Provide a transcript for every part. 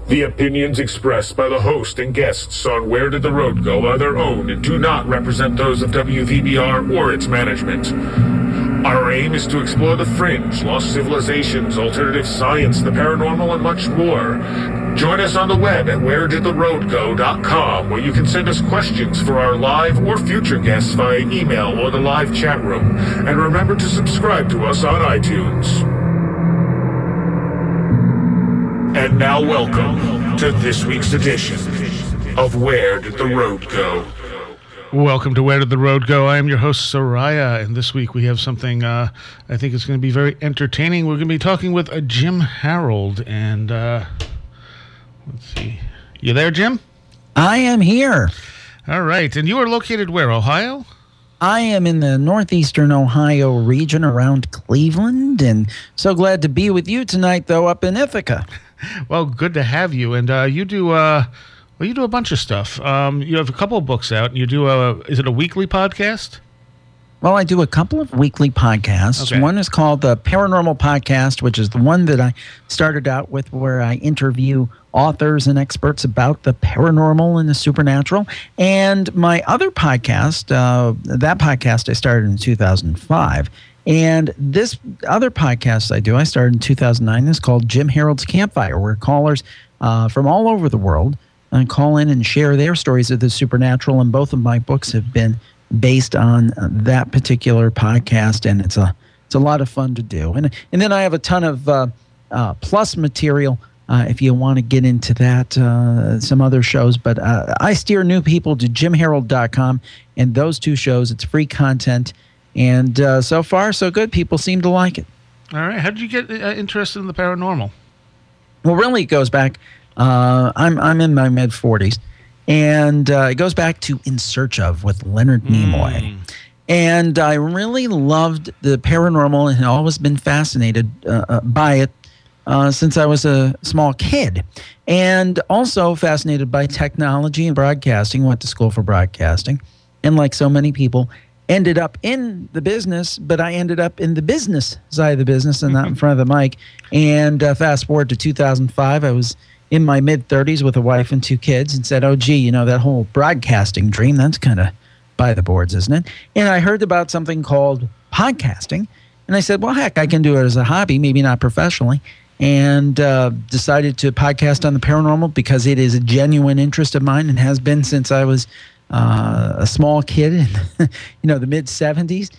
The opinions expressed by the host and guests on Where Did the Road Go are their own and do not represent those of WVBR or its management. Our aim is to explore the fringe, lost civilizations, alternative science, the paranormal, and much more. Join us on the web at wheredidtheroadgo.com, where you can send us questions for our live or future guests via email or the live chat room. And remember to subscribe to us on iTunes. And now welcome to this week's edition of Where Did the Road Go? Welcome to Where Did the Road Go? I am your host, Soraya, and this week we have something I think is going to be very entertaining. We're going to be talking with Jim Harold, and let's see. You there, Jim? I am here. All right, and you are located where, Ohio? I am in the northeastern Ohio region around Cleveland, and so glad to be with you tonight, though, up in Ithaca. Well, good to have you, and you do a bunch of stuff. You have a couple of books out, and you do is it a weekly podcast? Well, I do a couple of weekly podcasts. Okay. One is called the Paranormal Podcast, which is the one that I started out with, where I interview authors and experts about the paranormal and the supernatural. And my other podcast, that podcast I started in 2005. And this other podcast I started in 2009, is called Jim Harold's Campfire, where callers from all over the world call in and share their stories of the supernatural. And both of my books have been based on that particular podcast, and it's a lot of fun to do. And then I have a ton of plus material if you want to get into that, some other shows. But I steer new people to jimharold.com, and those two shows, it's free content. And so far, so good. People seem to like it. All right. How did you get interested in the paranormal? Well, really, it goes back. I'm in my mid-40s, and it goes back to In Search Of with Leonard Nimoy. And I really loved the paranormal and had always been fascinated by it since I was a small kid. And also fascinated by technology and broadcasting. Went to school for broadcasting. And like so many people, ended up in the business, but I ended up in the business side of the business and not in front of the mic. And fast forward to 2005, I was in my mid-30s with a wife and 2 kids and said, oh, gee, that whole broadcasting dream, that's kind of by the boards, isn't it? And I heard about something called podcasting, and I said, well, heck, I can do it as a hobby, maybe not professionally, and decided to podcast on the paranormal because it is a genuine interest of mine and has been since I was a small kid in the mid-70s.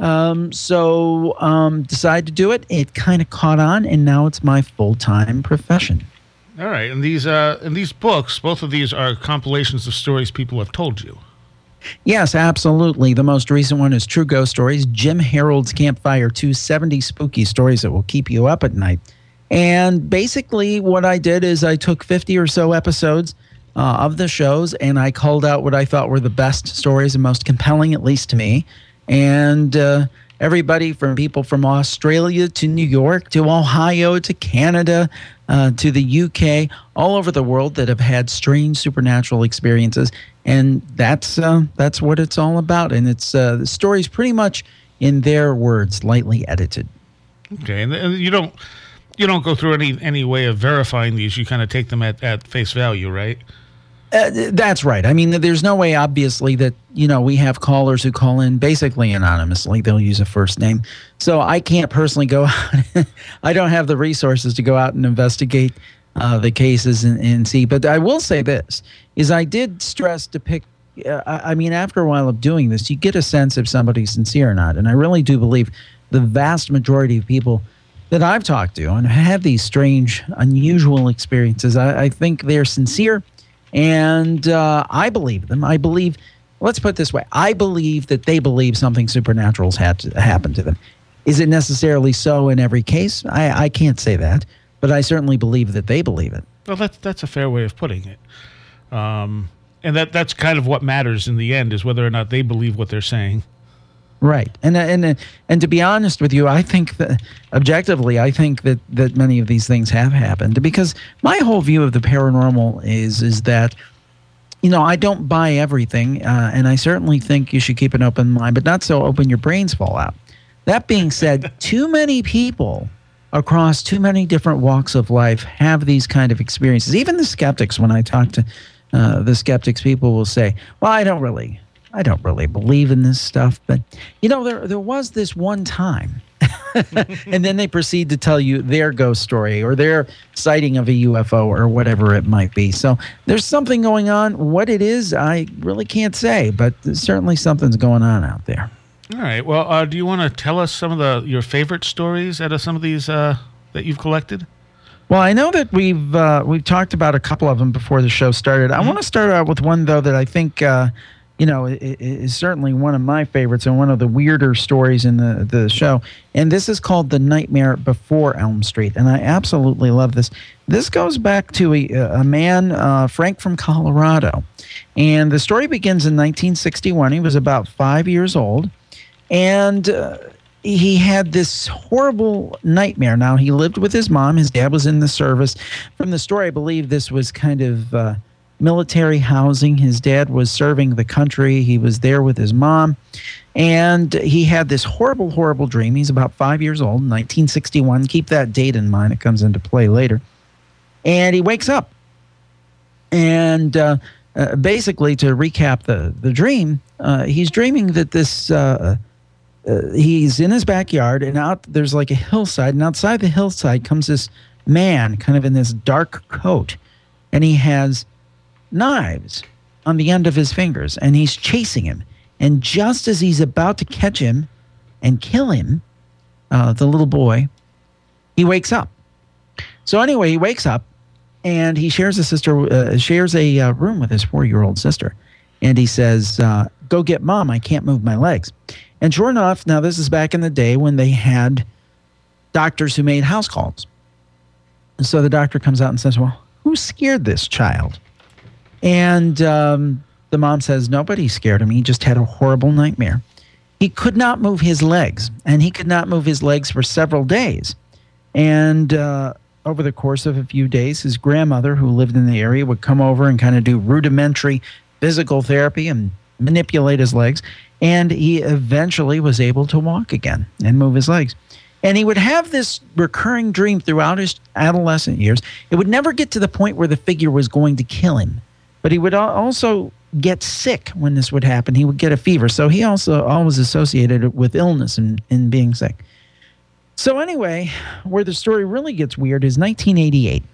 So decided to do it. It kind of caught on, and now it's my full-time profession. All right. And these books, both of these are compilations of stories people have told you. Yes, absolutely. The most recent one is True Ghost Stories, Jim Harold's Campfire 270 spooky stories that will keep you up at night. And basically what I did is I took 50 or so episodes of the shows, and I culled out what I thought were the best stories and most compelling, at least to me. And everybody from people from Australia to New York to Ohio to Canada to the UK, all over the world that have had strange supernatural experiences. And that's what it's all about. And it's the story's pretty much in their words, lightly edited. Okay, and you don't go through any way of verifying these. You kind of take them at face value, right? That's right. I mean, there's no way, obviously, that, we have callers who call in basically anonymously. They'll use a first name. So I can't personally go out. I don't have the resources to go out and investigate the cases and see. But I will say this, is I did stress to pick, after a while of doing this, you get a sense if somebody's sincere or not. And I really do believe the vast majority of people that I've talked to and have these strange, unusual experiences, I think they're sincere. And I believe them. Let's put it this way. I believe that they believe something supernatural's had to happen to them. Is it necessarily so in every case? I can't say that. But I certainly believe that they believe it. Well, that's a fair way of putting it. And that's kind of what matters in the end, is whether or not they believe what they're saying. Right. And to be honest with you, I think that objectively, I think that many of these things have happened, because my whole view of the paranormal is that, I don't buy everything, and I certainly think you should keep an open mind, but not so open your brains fall out. That being said, too many people across too many different walks of life have these kind of experiences. Even the skeptics, when I talk to the skeptics, people will say, well, I don't really believe in this stuff, but there was this one time. And then they proceed to tell you their ghost story or their sighting of a UFO or whatever it might be. So there's something going on. What it is, I really can't say, but certainly something's going on out there. All right. Well, do you want to tell us some of your favorite stories out of some of these that you've collected? Well, I know that we've talked about a couple of them before the show started. I want to start out with one, though, that I think is certainly one of my favorites and one of the weirder stories in the show. And this is called The Nightmare Before Elm Street. And I absolutely love this. This goes back to a man, Frank from Colorado. And the story begins in 1961. He was about 5 years old. And he had this horrible nightmare. Now, he lived with his mom. His dad was in the service. From the story, I believe this was kind of military housing. His dad was serving the country. He was there with his mom. And he had this horrible, horrible dream. He's about 5 years old, 1961. Keep that date in mind. It comes into play later. And he wakes up. And basically, to recap the dream, he's dreaming that this... he's in his backyard, and out there's like a hillside, and outside the hillside comes this man kind of in this dark coat, and he has knives on the end of his fingers, and he's chasing him. And just as he's about to catch him and kill him, the little boy, he wakes up. So anyway, he wakes up, and he shares a room with his 4-year-old sister. And he says, go get Mom, I can't move my legs. And sure enough, now this is back in the day when they had doctors who made house calls. And so the doctor comes out and says, well, who scared this child? And the mom says, nobody scared him. He just had a horrible nightmare. He could not move his legs, and he could not move his legs for several days. And over the course of a few days, his grandmother, who lived in the area, would come over and kind of do rudimentary physical therapy and manipulate his legs. And he eventually was able to walk again and move his legs. And he would have this recurring dream throughout his adolescent years. It would never get to the point where the figure was going to kill him. But he would also get sick when this would happen. He would get a fever. So he also always associated it with illness and being sick. So anyway, where the story really gets weird is 1988.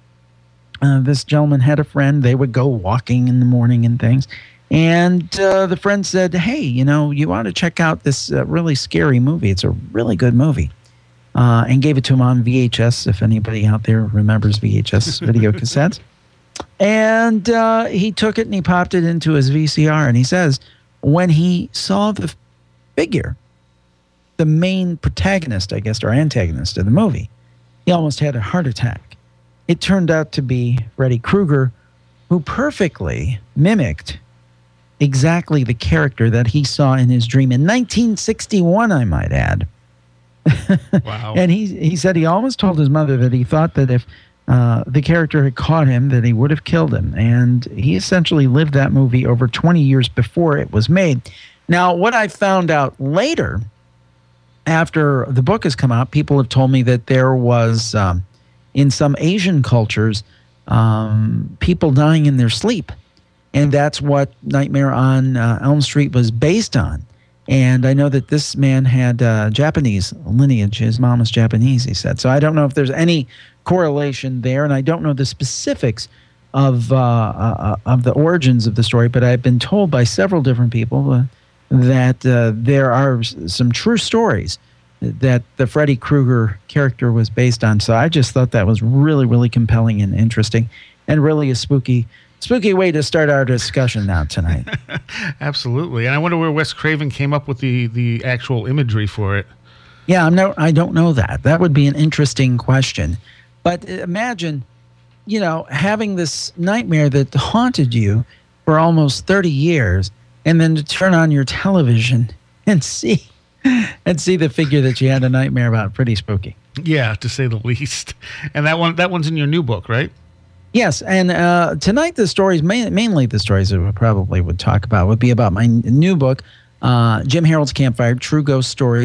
This gentleman had a friend. They would go walking in the morning and things. And the friend said, hey, you ought to check out this really scary movie. It's a really good movie. And gave it to him on VHS, if anybody out there remembers VHS video cassettes. And he took it and he popped it into his VCR. And he says, when he saw the figure, the main protagonist, I guess, or antagonist of the movie, he almost had a heart attack. It turned out to be Freddy Krueger, who perfectly mimicked exactly the character that he saw in his dream in 1961, I might add. Wow. And he said he almost told his mother that he thought that if the character had caught him, that he would have killed him. And he essentially lived that movie over 20 years before it was made. Now, what I found out later, after the book has come out, people have told me that there was, in some Asian cultures, people dying in their sleep. And that's what Nightmare on Elm Street was based on. And I know that this man had Japanese lineage. His mom was Japanese, he said. So I don't know if there's any correlation there, and I don't know the specifics of the origins of the story, but I've been told by several different people that there are some true stories that the Freddy Krueger character was based on. So I just thought that was really, really compelling and interesting, and really a spooky way to start our discussion now tonight. Absolutely. And I wonder where Wes Craven came up with the actual imagery for it. Yeah, I don't know that. That would be an interesting question. But imagine, having this nightmare that haunted you for almost 30 years, and then to turn on your television and see the figure that you had a nightmare about. Pretty spooky. Yeah, to say the least. And that one's in your new book, right? Yes, and tonight the stories, mainly the stories that we probably would talk about, would be about my new book, Jim Harold's Campfire, True Ghost Stories.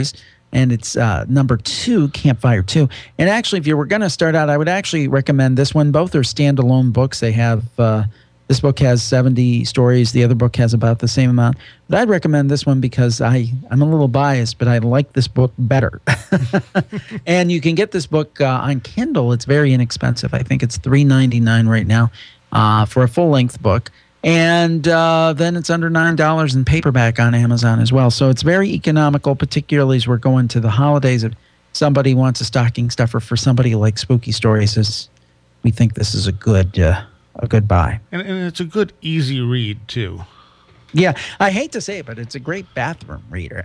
and it's number 2, Campfire 2. And actually, if you were going to start out, I would actually recommend this one. Both are standalone books. They have this book has 70 stories. The other book has about the same amount. But I'd recommend this one because I'm a little biased, but I like this book better. And you can get this book on Kindle. It's very inexpensive. I think it's $3.99 right now for a full-length book. And then it's under $9 in paperback on Amazon as well. So it's very economical, particularly as we're going to the holidays. If somebody wants a stocking stuffer for somebody like Spooky Stories, we think this is a good buy. And it's a good, easy read, too. Yeah, I hate to say it, but it's a great bathroom reader.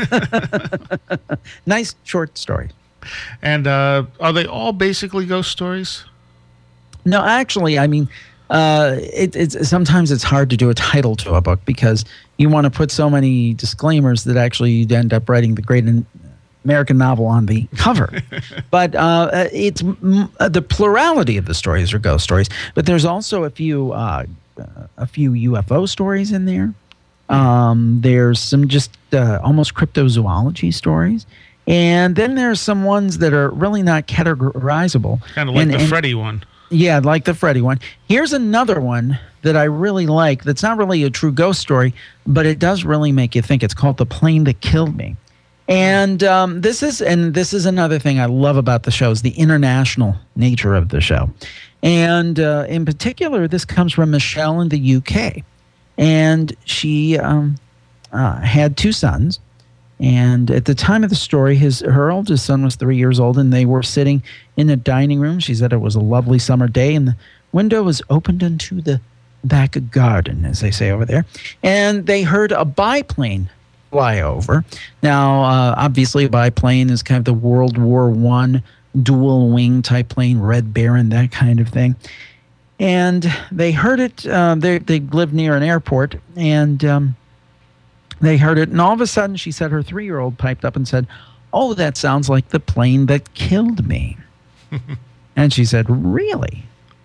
Nice short story. And are they all basically ghost stories? No, actually, I mean, it's sometimes it's hard to do a title to a book because you want to put so many disclaimers that actually you'd end up writing the great American novel on the cover. But it's the plurality of the stories are ghost stories, but there's also a few UFO stories in there. There's some just almost cryptozoology stories. And then there's some ones that are really not categorizable. Kind of like the Freddy one. Yeah, like the Freddy one. Here's another one that I really like that's not really a true ghost story, but it does really make you think. It's called The Plane That Killed Me. And this is another thing I love about the show is the international nature of the show. And in particular, this comes from Michelle in the UK. And she had 2 sons. And at the time of the story, her oldest son was 3 years old, and they were sitting in a dining room. She said it was a lovely summer day, and the window was opened into the back garden, as they say over there. And they heard a biplane fly over. Now, obviously, a biplane is kind of the World War I dual-wing type plane, Red Baron, that kind of thing. And they heard it. They lived near an airport, and they heard it. And all of a sudden, she said her 3-year-old piped up and said, "Oh, that sounds like the plane that killed me." And she said, "Really?"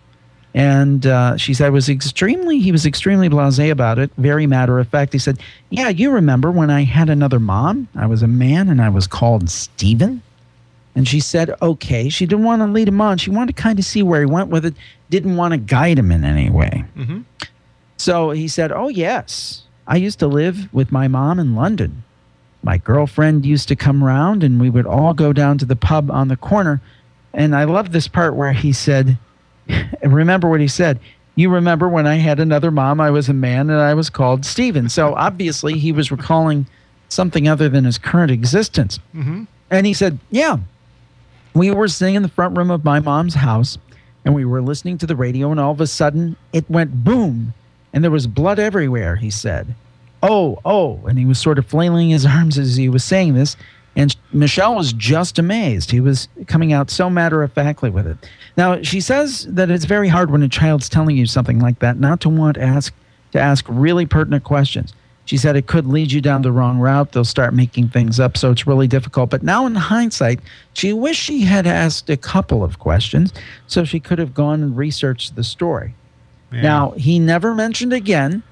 And she said he was extremely blasé about it, very matter of fact. He said, "Yeah, you remember when I had another mom? I was a man and I was called Stephen." And she said, okay. She didn't want to lead him on. She wanted to kind of see where he went with it, didn't want to guide him in any way. Mm-hmm. So he said, "Oh, yes. I used to live with my mom in London. My girlfriend used to come around and we would all go down to the pub on the corner." And I love this part where he said, remember what he said, "You remember when I had another mom, I was a man and I was called Stephen." So obviously he was recalling something other than his current existence. Mm-hmm. And he said, "Yeah, we were sitting in the front room of my mom's house and we were listening to the radio and all of a sudden it went boom and there was blood everywhere," he said. Oh, and he was sort of flailing his arms as he was saying this. And Michelle was just amazed. He was coming out so matter-of-factly with it. Now, she says that it's very hard when a child's telling you something like that not to want to ask really pertinent questions. She said it could lead you down the wrong route. They'll start making things up, so it's really difficult. But now in hindsight, she wished she had asked a couple of questions so she could have gone and researched the story. Yeah. Now, he never mentioned again.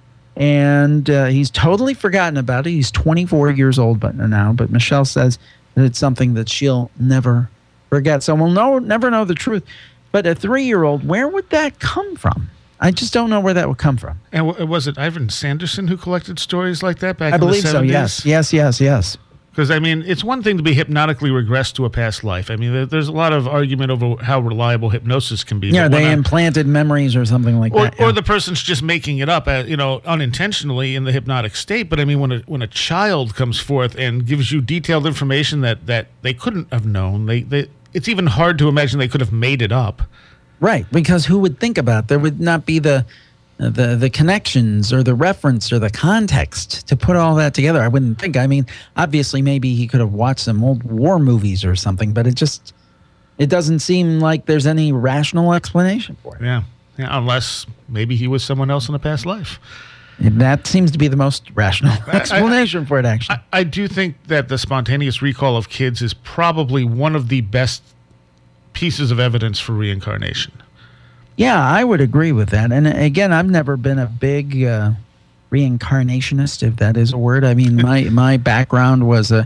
And he's totally forgotten about it. He's 24 years old now, but Michelle says that it's something that she'll never forget. So we'll never know the truth. But a 3-year-old, where would that come from? I just don't know where that would come from. And was it Ivan Sanderson who collected stories like that back in the 70s? I believe so, yes. Because, I mean, it's one thing to be hypnotically regressed to a past life. I mean, there's a lot of argument over how reliable hypnosis can be. Yeah, they implanted memories or something like that. Or the person's just making it up, unintentionally in the hypnotic state. But, I mean, when a child comes forth and gives you detailed information that they couldn't have known, it's even hard to imagine they could have made it up. Right, because who would think about it? There would not be the connections or the reference or the context to put all that together. I wouldn't think. I mean, obviously, maybe he could have watched some old war movies or something, but it doesn't seem like there's any rational explanation for it. Yeah, unless maybe he was someone else in a past life. That seems to be the most rational explanation for it, actually. I do think that the spontaneous recall of kids is probably one of the best pieces of evidence for reincarnation. Yeah, I would agree with that. And again, I've never been a big reincarnationist, if that is a word. I mean, my background was a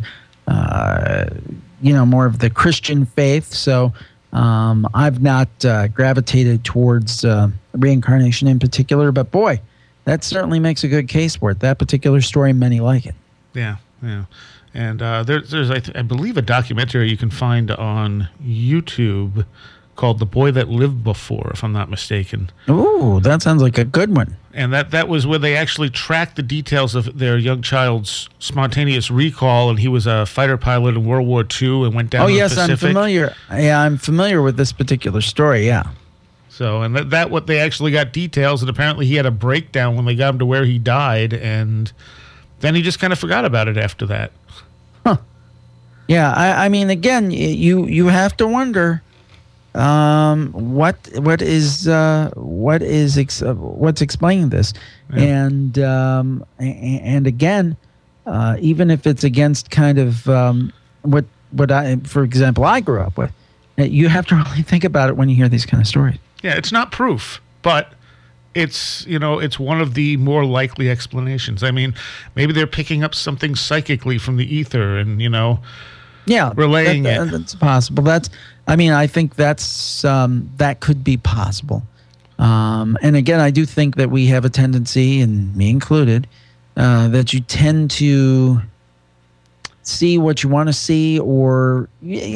more of the Christian faith. So I've not gravitated towards reincarnation in particular. But boy, that certainly makes a good case for it. That particular story, many like it. Yeah, yeah. And there's I believe, a documentary you can find on YouTube called "The Boy That Lived Before," if I'm not mistaken. Ooh, that sounds like a good one. And that was where they actually tracked the details of their young child's spontaneous recall, and he was a fighter pilot in World War II and went down to the Pacific. I'm familiar. Yeah, I'm familiar with this particular story, yeah. So, and that what they actually got details, and apparently he had a breakdown when they got him to where he died, and then he just kind of forgot about it after that. Huh. Yeah, I mean, again, you have to wonder what's explaining this, yeah. And again, even if it's against kind of what for example I grew up with, you have to really think about it when you hear these kind of stories. Yeah, it's not proof, but it's one of the more likely explanations. I mean, maybe they're picking up something psychically from the ether and relaying it. That's possible. I think that could be possible. And again, I do think that we have a tendency, and me included, that you tend to see what you want to see, or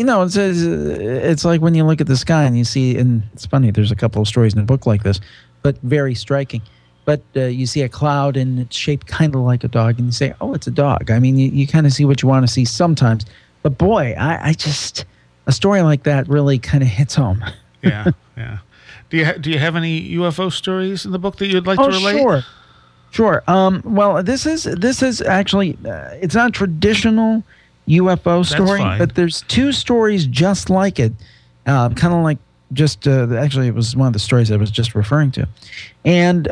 it's like when you look at the sky and you see, and it's funny, there's a couple of stories in a book like this, but very striking. But you see a cloud and it's shaped kind of like a dog, and you say, oh, it's a dog. I mean, you kind of see what you want to see sometimes. But boy, I just, a story like that really kind of hits home. Yeah, yeah. Do you have any UFO stories in the book that you'd like to relate? Sure. Well, this is actually it's not a traditional UFO story, but there's two stories just like it, kind of like just actually it was one of the stories I was just referring to, and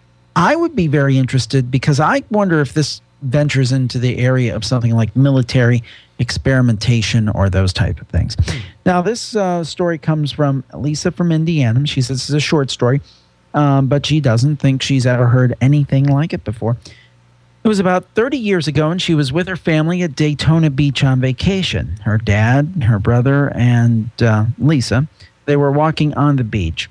I would be very interested because I wonder if this ventures into the area of something like military experimentation or those type of things. Now, this story comes from Lisa from Indiana. She says this is a short story. But she doesn't think she's ever heard anything like it before. It was about 30 years ago, and she was with her family at Daytona Beach on vacation. Her dad, her brother, and Lisa, they were walking on the beach.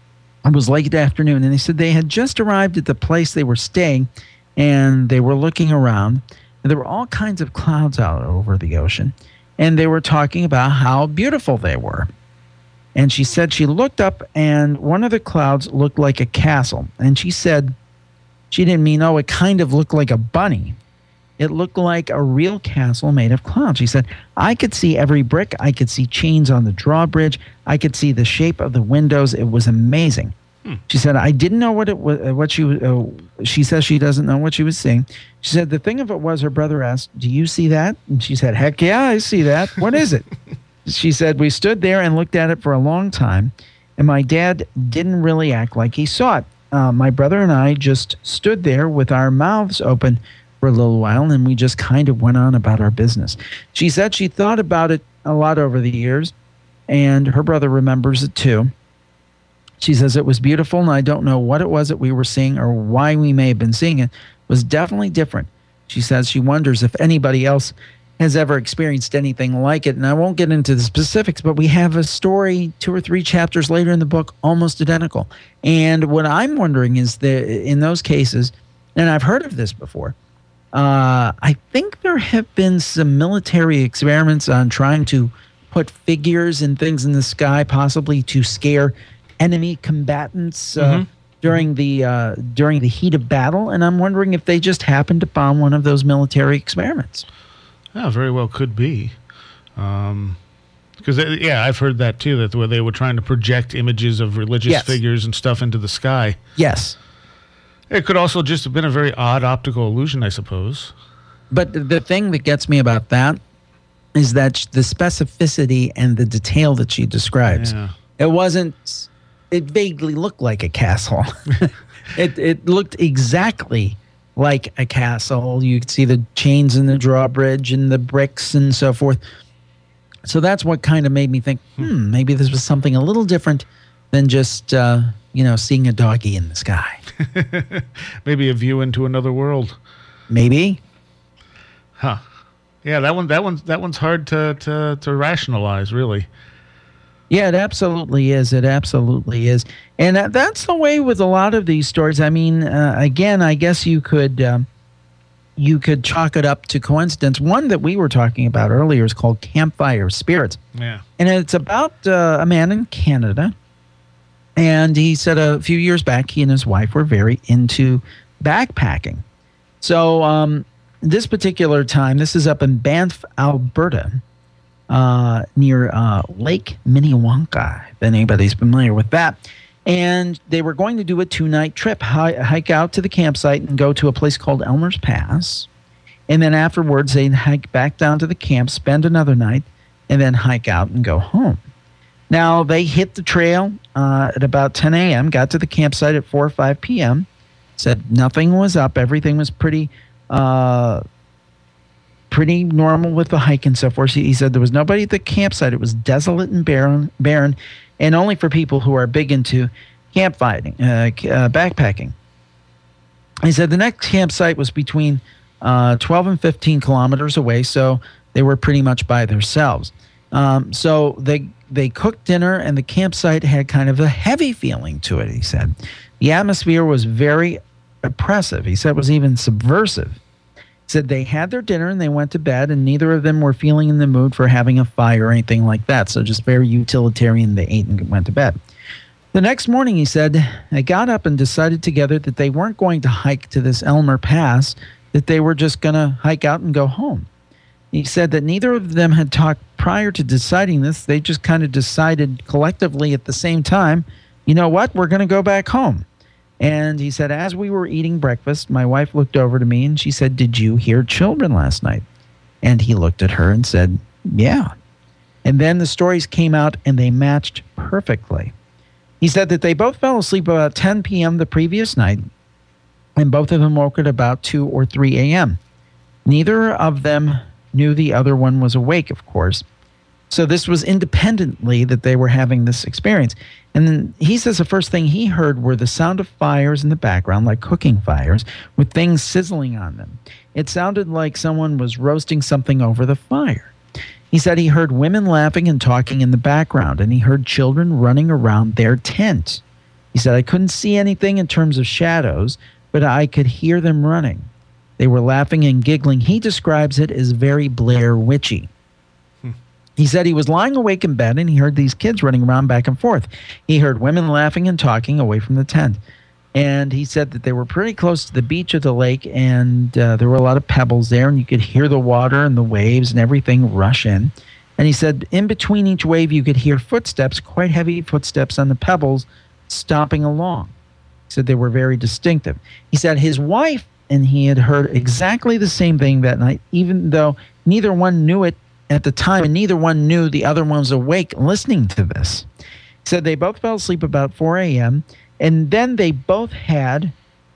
It was late afternoon, and they said they had just arrived at the place they were staying, and they were looking around. And there were all kinds of clouds out over the ocean, and they were talking about how beautiful they were. And she said she looked up, and one of the clouds looked like a castle. And she said she didn't mean, it kind of looked like a bunny. It looked like a real castle made of clouds. She said, I could see every brick. I could see chains on the drawbridge. I could see the shape of the windows. It was amazing. She said, I didn't know what it was. She says she doesn't know what she was seeing. She said the thing of it was her brother asked, do you see that? And she said, heck yeah, I see that. What is it? She said, we stood there and looked at it for a long time, and my dad didn't really act like he saw it. My brother and I just stood there with our mouths open for a little while, and we just kind of went on about our business. She said she thought about it a lot over the years, and her brother remembers it too. She says it was beautiful, and I don't know what it was that we were seeing or why we may have been seeing it. It was definitely different. She says she wonders if anybody else has ever experienced anything like it. And I won't get into the specifics, but we have a story 2 or 3 chapters later in the book almost identical. And what I'm wondering is that in those cases, and I've heard of this before, I think there have been some military experiments on trying to put figures and things in the sky, possibly to scare enemy combatants during the heat of battle. And I'm wondering if they just happened upon one of those military experiments. Yeah, very well could be. Because, I've heard that too, that where they were trying to project images of religious figures and stuff into the sky. Yes. It could also just have been a very odd optical illusion, I suppose. But the thing that gets me about that is that the specificity and the detail that she describes. Yeah. It vaguely looked like a castle. It looked exactly like a castle. You could see the chains in the drawbridge and the bricks and so forth. So that's what kind of made me think, maybe this was something a little different than just, seeing a doggy in the sky. Maybe a view into another world. Maybe. Huh. Yeah, that one's hard to rationalize, really. Yeah, it absolutely is. It absolutely is. And that's the way with a lot of these stories. I mean, again, I guess you could chalk it up to coincidence. One that we were talking about earlier is called Campfire Spirits. Yeah. And it's about a man in Canada. And he said a few years back, he and his wife were very into backpacking. So this particular time, this is up in Banff, Alberta, near Lake Minnewanka, if anybody's familiar with that. And they were going to do a 2-night trip, hike out to the campsite and go to a place called Elmer's Pass. And then afterwards, they'd hike back down to the camp, spend another night, and then hike out and go home. Now, they hit the trail at about 10 a.m., got to the campsite at 4 or 5 p.m., said nothing was up. Everything was pretty normal with the hike and so forth. He said there was nobody at the campsite. It was desolate and barren, and only for people who are big into backpacking. He said the next campsite was between 12 and 15 kilometers away, so they were pretty much by themselves. So they cooked dinner, and the campsite had kind of a heavy feeling to it, he said. The atmosphere was very oppressive. He said it was even subversive. He said they had their dinner and they went to bed, and neither of them were feeling in the mood for having a fire or anything like that. So just very utilitarian. They ate and went to bed. The next morning, he said, they got up and decided together that they weren't going to hike to this Elmer Pass, that they were just going to hike out and go home. He said that neither of them had talked prior to deciding this. They just kind of decided collectively at the same time, you know what, we're going to go back home. And he said, as we were eating breakfast, my wife looked over to me and she said, did you hear children last night? And he looked at her and said, yeah. And then the stories came out and they matched perfectly. He said that they both fell asleep about 10 p.m. the previous night, and both of them woke at about 2 or 3 a.m. Neither of them knew the other one was awake, of course. So this was independently that they were having this experience. And then he says the first thing he heard were the sound of fires in the background, like cooking fires, with things sizzling on them. It sounded like someone was roasting something over the fire. He said he heard women laughing and talking in the background, and he heard children running around their tent. He said, I couldn't see anything in terms of shadows, but I could hear them running. They were laughing and giggling. He describes it as very Blair Witchy. He said he was lying awake in bed and he heard these kids running around back and forth. He heard women laughing and talking away from the tent. And he said that they were pretty close to the beach of the lake, and there were a lot of pebbles there, and you could hear the water and the waves and everything rush in. And he said in between each wave you could hear footsteps, quite heavy footsteps on the pebbles, stomping along. He said they were very distinctive. He said his wife and he had heard exactly the same thing that night, even though neither one knew it at the time, and neither one knew the other one was awake listening to this. He said they both fell asleep about 4 a.m., and then they both had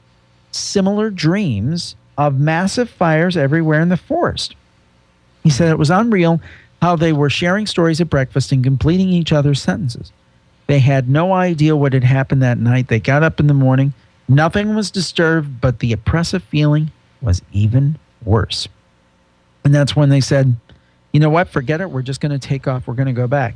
similar dreams of massive fires everywhere in the forest. He said it was unreal how they were sharing stories at breakfast and completing each other's sentences. They had no idea what had happened that night. They got up in the morning. Nothing was disturbed, but the oppressive feeling was even worse. And that's when they said, you know what, forget it. We're just going to take off. We're going to go back.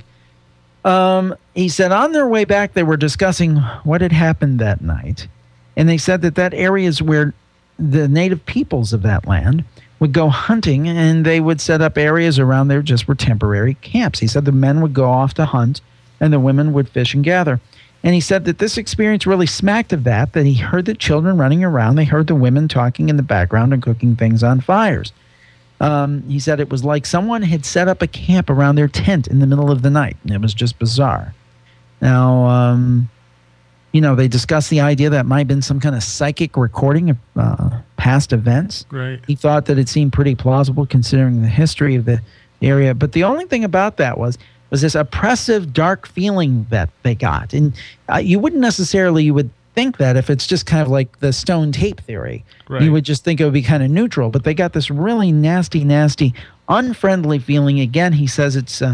He said on their way back, they were discussing what had happened that night. And they said that area is where the native peoples of that land would go hunting, and they would set up areas around there just for temporary camps. He said the men would go off to hunt, and the women would fish and gather. And he said that this experience really smacked of that he heard the children running around. They heard the women talking in the background and cooking things on fires. He said it was like someone had set up a camp around their tent in the middle of the night, and it was just bizarre. Now, they discussed the idea that might have been some kind of psychic recording of past events. Right. He thought that it seemed pretty plausible considering the history of the area. But the only thing about that was this oppressive, dark feeling that they got. And you would think that if it's just kind of like the stone tape theory, right, you would just think it would be kind of neutral. But they got this really nasty, nasty, unfriendly feeling. Again, he says it's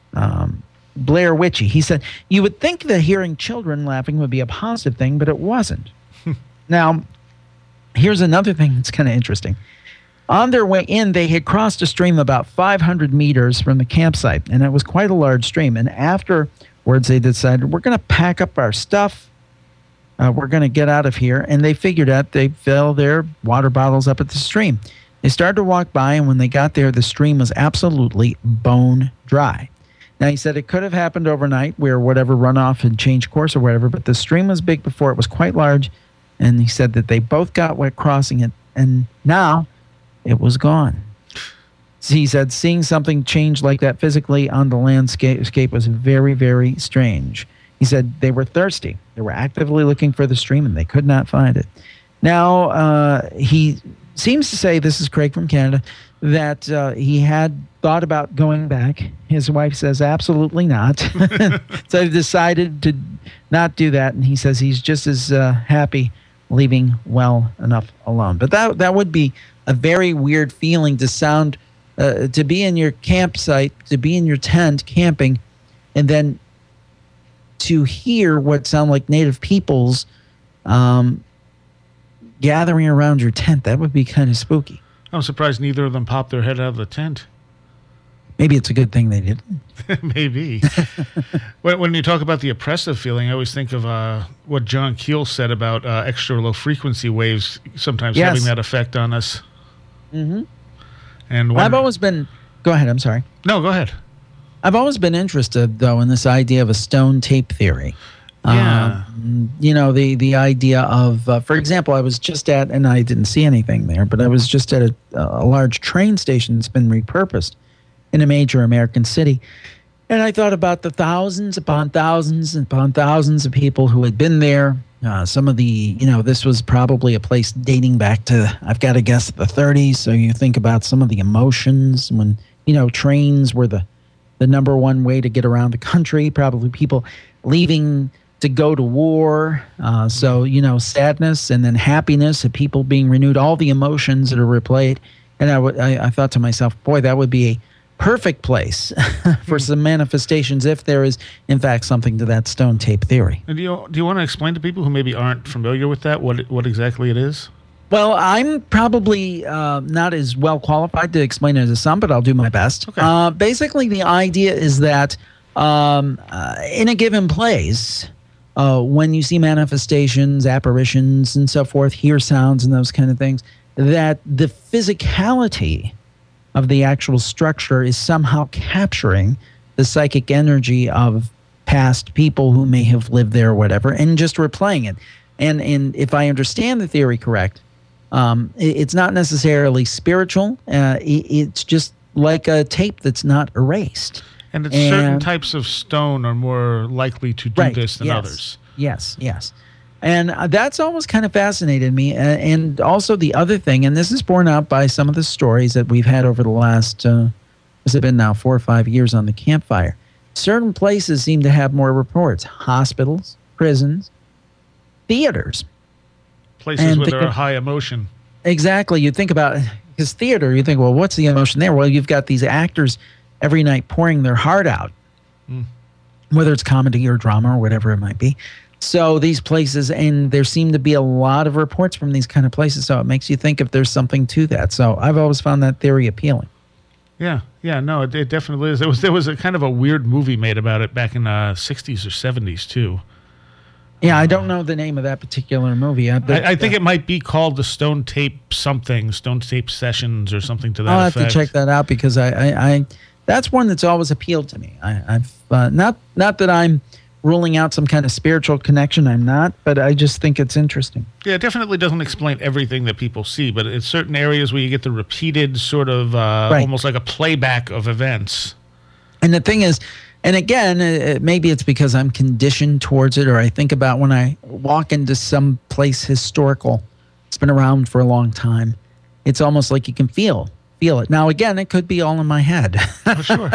Blair Witchy. He said you would think that hearing children laughing would be a positive thing, but it wasn't. Now, here's another thing that's kind of interesting. On their way in, they had crossed a stream about 500 meters from the campsite, and it was quite a large stream. And afterwards, they decided, we're going to pack up our stuff. We're going to get out of here. And they figured out they fill their water bottles up at the stream. They started to walk by, and when they got there, the stream was absolutely bone dry. Now, he said it could have happened overnight where whatever runoff had changed course or whatever, but the stream was big before. It was quite large. And he said that they both got wet crossing it, and now it was gone. So he said seeing something change like that physically on the landscape was very, very strange. He said they were thirsty. They were actively looking for the stream, and they could not find it. Now, he seems to say, this is Craig from Canada, that he had thought about going back. His wife says absolutely not. So he decided to not do that, and he says he's just as happy leaving well enough alone. But that would be a very weird feeling to be in your campsite, to be in your tent camping, and then to hear what sound like native peoples gathering around your tent. That would be kind of spooky. I'm surprised neither of them popped their head out of the tent. Maybe it's a good thing they didn't. Maybe. When you talk about the oppressive feeling, I always think of what John Keel said about extra low frequency waves sometimes having that effect on us. Mm-hmm. And I've always been... Go ahead, I'm sorry. No, go ahead. I've always been interested, though, in this idea of a stone tape theory. Yeah. The idea of, for example, I was just at, and I didn't see anything there, but I was just at a large train station that's been repurposed in a major American city. And I thought about the thousands upon thousands upon thousands of people who had been there. Some of the, this was probably a place dating back to, I've got to guess, the 30s. So you think about some of the emotions when, trains were the number one way to get around the country, probably people leaving to go to war. So, sadness and then happiness of people being renewed, all the emotions that are replayed. And I thought to myself, boy, that would be a perfect place for some manifestations if there is, in fact, something to that stone tape theory. And do you want to explain to people who maybe aren't familiar with that what exactly it is? Well, I'm probably not as well qualified to explain it as some, but I'll do my best. Okay. Basically, the idea is that in a given place, when you see manifestations, apparitions, and so forth, hear sounds and those kind of things, that the physicality of the actual structure is somehow capturing the psychic energy of past people who may have lived there or whatever, and just replaying it. And if I understand the theory correct, it's not necessarily spiritual. It's just like a tape that's not erased. And certain types of stone are more likely to do this than others. Yes. And that's always kind of fascinated me. And also the other thing, and this is borne out by some of the stories that we've had over the last, has it been now 4 or 5 years on the campfire? Certain places seem to have more reports. Hospitals, prisons, theaters. Places where there are high emotion. Exactly. You think about, because theater, you think, well, what's the emotion there? Well, you've got these actors every night pouring their heart out, whether it's comedy or drama or whatever it might be. So these places, and there seem to be a lot of reports from these kind of places, so it makes you think if there's something to that. So I've always found that theory appealing. Yeah, no, it definitely is. There was a kind of a weird movie made about it back in the 60s or 70s, too. Yeah, I don't know the name of that particular movie. I think it might be called the Stone Tape Sessions or something to that effect. I'll have to check that out because I that's one that's always appealed to me. I've not that I'm ruling out some kind of spiritual connection. I'm not, but I just think it's interesting. Yeah, it definitely doesn't explain everything that people see, but it's certain areas where you get the repeated sort of almost like a playback of events. And the thing is, and again, maybe it's because I'm conditioned towards it, or I think about when I walk into some place historical, it's been around for a long time. It's almost like you can feel it. Now, again, it could be all in my head. Oh, sure.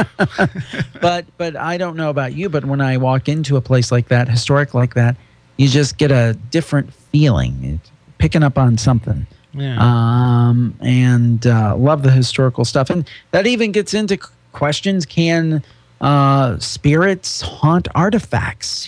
but I don't know about you, but when I walk into a place like that, historic like that, you just get a different feeling. It's picking up on something. Yeah. And love the historical stuff. And that even gets into questions. Can spirits haunt artifacts?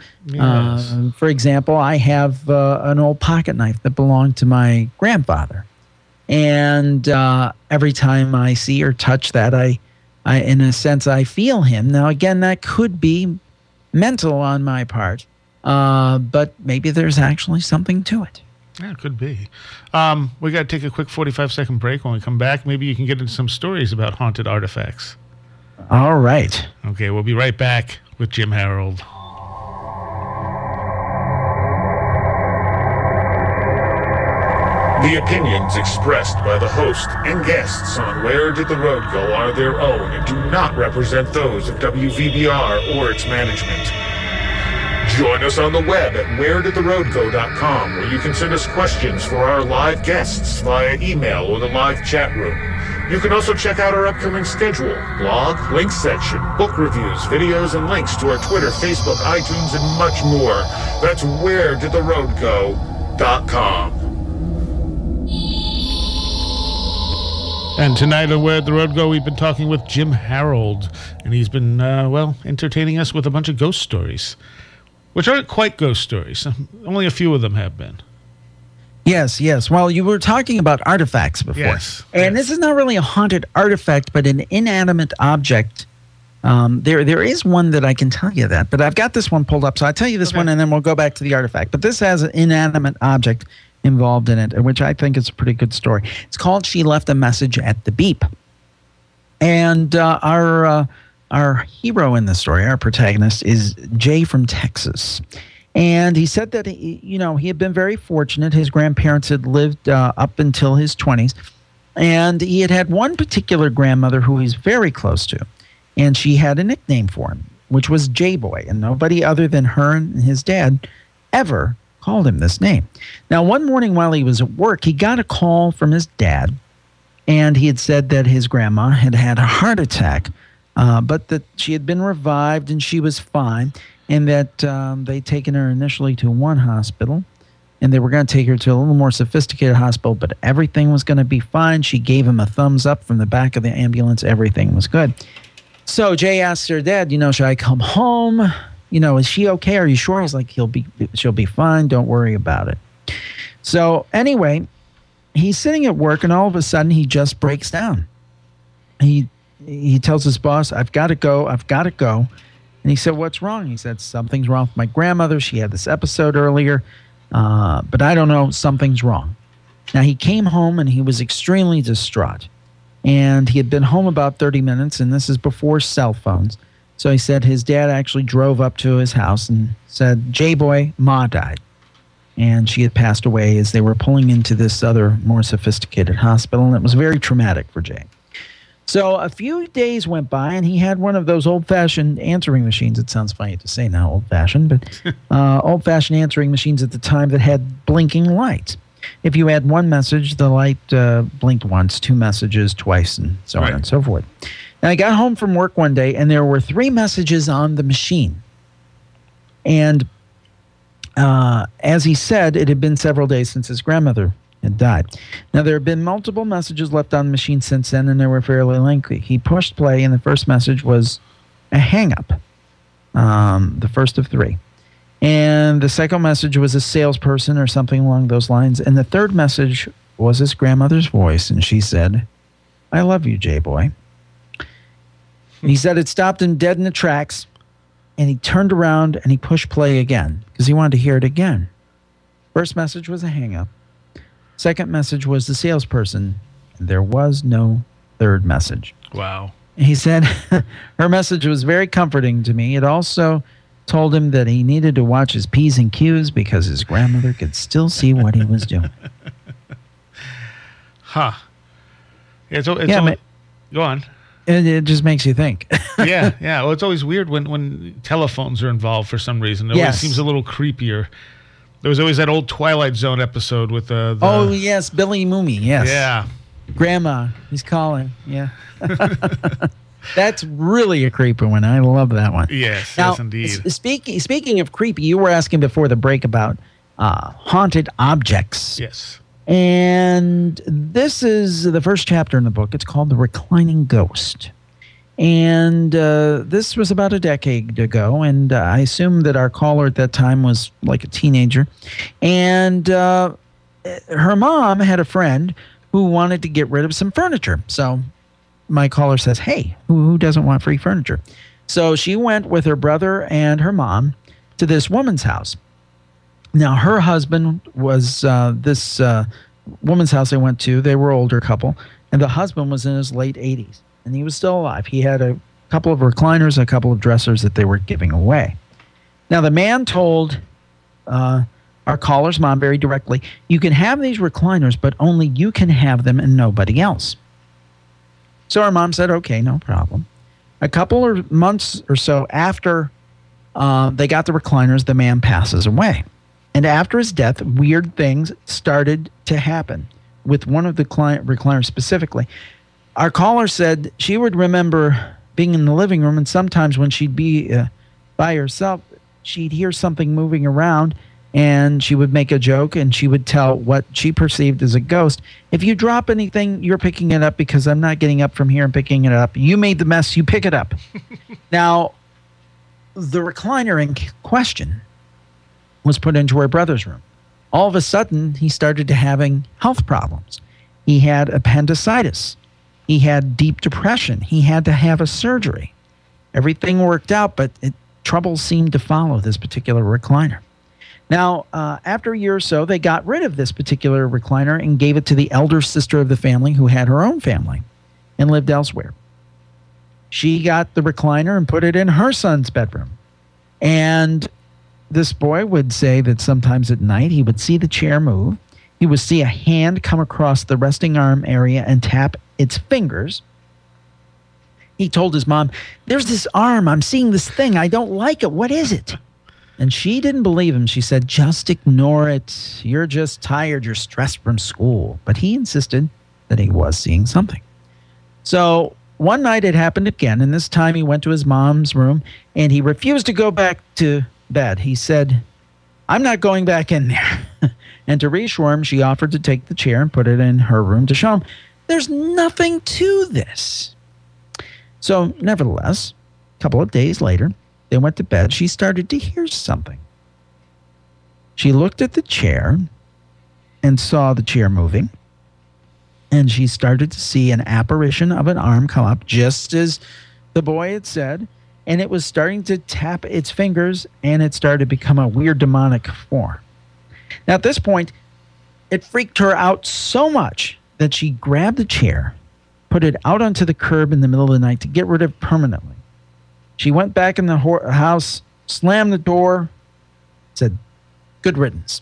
Yes. For example, I have an old pocket knife that belonged to my grandfather. And every time I see or touch that, I, in a sense, I feel him. Now, again, that could be mental on my part, but maybe there's actually something to it. Yeah, it could be. We got to take a quick 45-second break. When we come back, maybe you can get into some stories about haunted artifacts. All right. Okay, we'll be right back with Jim Harold. The opinions expressed by the host and guests on Where Did the Road Go are their own and do not represent those of WVBR or its management. Join us on the web at wheredidtheroadgo.com, where you can send us questions for our live guests via email or the live chat room. You can also check out our upcoming schedule, blog, links section, book reviews, videos, and links to our Twitter, Facebook, iTunes, and much more. That's wheredidtheroadgo.com. And tonight on Where Did the Road Go, we've been talking with Jim Harold, and he's been, entertaining us with a bunch of ghost stories, which aren't quite ghost stories. Only a few of them have been. Yes. Well, you were talking about artifacts before. Yes. And this is not really a haunted artifact, but an inanimate object. There is one that I can tell you that, but I've got this one pulled up, so I'll tell you this one, and then we'll go back to the artifact. But this has an inanimate object involved in it, which I think is a pretty good story. It's called She Left a Message at the Beep. And our hero in the story, our protagonist, is Jay from Texas. And he said that he had been very fortunate. His grandparents had lived up until his 20s. And he had one particular grandmother who he's very close to. And she had a nickname for him, which was J-Boy. And nobody other than her and his dad ever called him this name. Now, one morning while he was at work, he got a call from his dad. And he had said that his grandma had had a heart attack, but that she had been revived and she was fine. And that they'd taken her initially to one hospital, and they were going to take her to a little more sophisticated hospital, but everything was going to be fine. She gave him a thumbs up from the back of the ambulance. Everything was good. So Jay asked her dad, should I come home? Is she okay? Are you sure? He's like, she'll be fine. Don't worry about it. So anyway, he's sitting at work, and all of a sudden he just breaks down. He tells his boss, I've got to go. And he said, what's wrong? He said, something's wrong with my grandmother. She had this episode earlier, but I don't know. Something's wrong. Now, he came home, and he was extremely distraught. And he had been home about 30 minutes, and this is before cell phones. So he said his dad actually drove up to his house and said, J-Boy, Ma died. And she had passed away as they were pulling into this other, more sophisticated hospital, and it was very traumatic for Jay. So a few days went by, and he had one of those old-fashioned answering machines. It sounds funny to say now, old-fashioned, but old-fashioned answering machines at the time that had blinking lights. If you had one message, the light blinked once, two messages twice, and so on and so forth. Now, I got home from work one day, and there were 3 messages on the machine. And as he said, it had been several days since his grandmother had died. Now, there have been multiple messages left on the machine since then, and they were fairly lengthy. He pushed play, and the first message was a hang-up, the first of 3. And the second message was a salesperson or something along those lines. And the third message was his grandmother's voice, and she said, I love you, J-Boy. He said it stopped him dead in the tracks, and he turned around and he pushed play again because he wanted to hear it again. First message was a hang-up. Second message was the salesperson, and there was no third message. Wow. He said her message was very comforting to me. It also told him that he needed to watch his P's and Q's because his grandmother could still see what he was doing. Huh. Go on. It just makes you think. Yeah. Well, it's always weird when telephones are involved for some reason. It always seems a little creepier. There was always that old Twilight Zone episode with the oh, yes, Billy Mooney, yes. Yeah. Grandma, he's calling, yeah. That's really a creepy one. I love that one. Yes, now, yes, indeed. Speaking of creepy, you were asking before the break about haunted objects. Yes. And this is the first chapter in the book. It's called The Reclining Ghost. And this was about a decade ago, and I assume that our caller at that time was like a teenager. And her mom had a friend who wanted to get rid of some furniture. So my caller says, hey, who doesn't want free furniture? So she went with her brother and her mom to this woman's house. Now, her husband was this woman's house they went to. They were an older couple, and the husband was in his late 80s, and he was still alive. He had a couple of recliners, a couple of dressers that they were giving away. Now, the man told our caller's mom very directly, you can have these recliners, but only you can have them and nobody else. So our mom said, okay, no problem. A couple of months or so after they got the recliners, the man passes away. And after his death, weird things started to happen with one of the recliners specifically. Our caller said she would remember being in the living room, and sometimes when she'd be by herself, she'd hear something moving around, and she would make a joke, and she would tell what she perceived as a ghost. If you drop anything, you're picking it up because I'm not getting up from here and picking it up. You made the mess, you pick it up. Now, the recliner in question was put into her brother's room. All of a sudden, he started to having health problems. He had appendicitis. He had deep depression. He had to have a surgery. Everything worked out, but trouble seemed to follow this particular recliner. Now, after a year or so, they got rid of this particular recliner and gave it to the elder sister of the family who had her own family and lived elsewhere. She got the recliner and put it in her son's bedroom. And this boy would say that sometimes at night he would see the chair move. He would see a hand come across the resting arm area and tap its fingers. He told his mom, there's this arm. I'm seeing this thing. I don't like it. What is it? And she didn't believe him. She said, just ignore it. You're just tired. You're stressed from school. But he insisted that he was seeing something. So one night it happened again, and this time he went to his mom's room, and he refused to go back to bed. He said, I'm not going back in there. And to reassure him, she offered to take the chair and put it in her room to show him there's nothing to this. So nevertheless, a couple of days later, they went to bed. She started to hear something. She looked at the chair and saw the chair moving. And she started to see an apparition of an arm come up, just as the boy had said. And it was starting to tap its fingers, and it started to become a weird demonic form. Now, at this point, it freaked her out so much that she grabbed the chair, put it out onto the curb in the middle of the night to get rid of it permanently. She went back in the house, slammed the door, said, good riddance.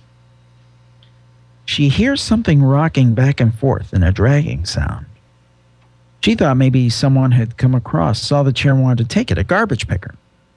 She hears something rocking back and forth in a dragging sound. She thought maybe someone had come across, saw the chair and wanted to take it, a garbage picker.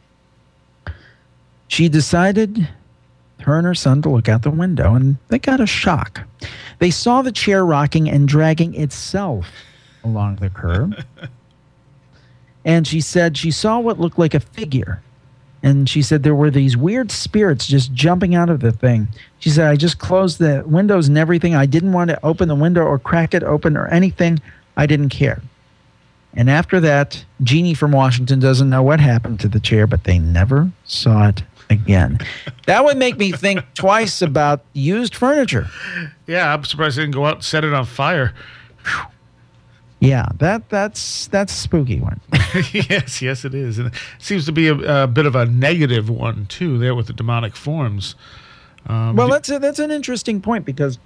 She decided, her and her son, to look out the window, and they got a shock. They saw the chair rocking and dragging itself along the curb. And she said she saw what looked like a figure. And she said there were these weird spirits just jumping out of the thing. She said, I just closed the windows and everything. I didn't want to open the window or crack it open or anything. I didn't care. And after that, Jeannie from Washington doesn't know what happened to the chair, but they never saw it again. That would make me think twice about used furniture. Yeah, I'm surprised they didn't go out and set it on fire. Yeah, that's a spooky one. yes, it is. And it seems to be a bit of a negative one, too, there with the demonic forms. Well, that's an interesting point because,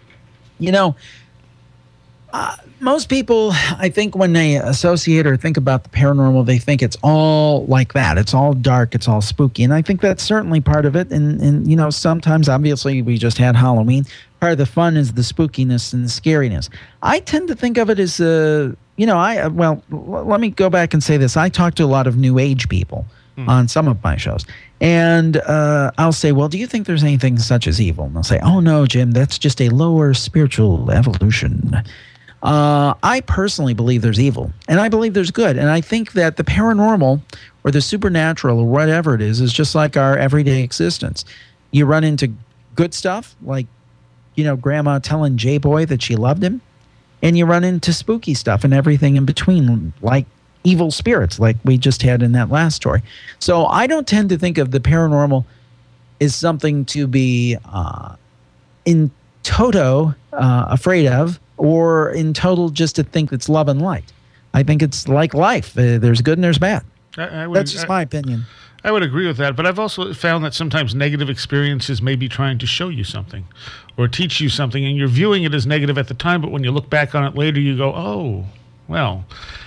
most people, I think when they associate or think about the paranormal, they think it's all like that. It's all dark. It's all spooky. And I think that's certainly part of it. And sometimes, obviously, we just had Halloween. Part of the fun is the spookiness and the scariness. I tend to think of it as, let me go back and say this. I talk to a lot of New Age people on some of my shows. And I'll say, well, do you think there's anything such as evil? And they'll say, oh, no, Jim, that's just a lower spiritual evolution. I personally believe there's evil, and I believe there's good. And I think that the paranormal or the supernatural or whatever it is just like our everyday existence. You run into good stuff, like, Grandma telling J-Boy that she loved him, and you run into spooky stuff and everything in between, like evil spirits, like we just had in that last story. So I don't tend to think of the paranormal as something to be in toto afraid of, or in total just to think it's love and light. I think it's like life. There's good and there's bad. That's just my opinion. I would agree with that, but I've also found that sometimes negative experiences may be trying to show you something or teach you something, and you're viewing it as negative at the time, but when you look back on it later, you go, oh, well.